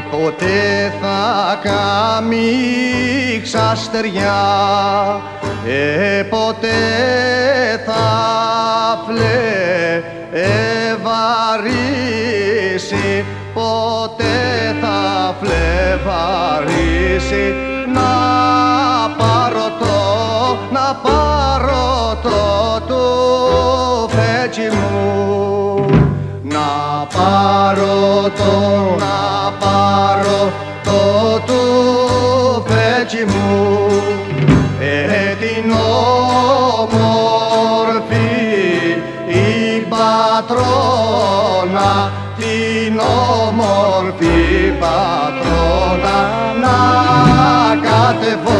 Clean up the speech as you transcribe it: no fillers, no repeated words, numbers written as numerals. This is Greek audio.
ποτέ θα κάμει ξαστεριά, ποτέ θα φλεβαρίσει, ποτέ θα φλεβαρίσει. Να πάρω το τουφέκι μου, να πάρω το τουφέκι μου, την όμορφη η πατρόνα, την όμορφη πατρόνα, να κατεβώ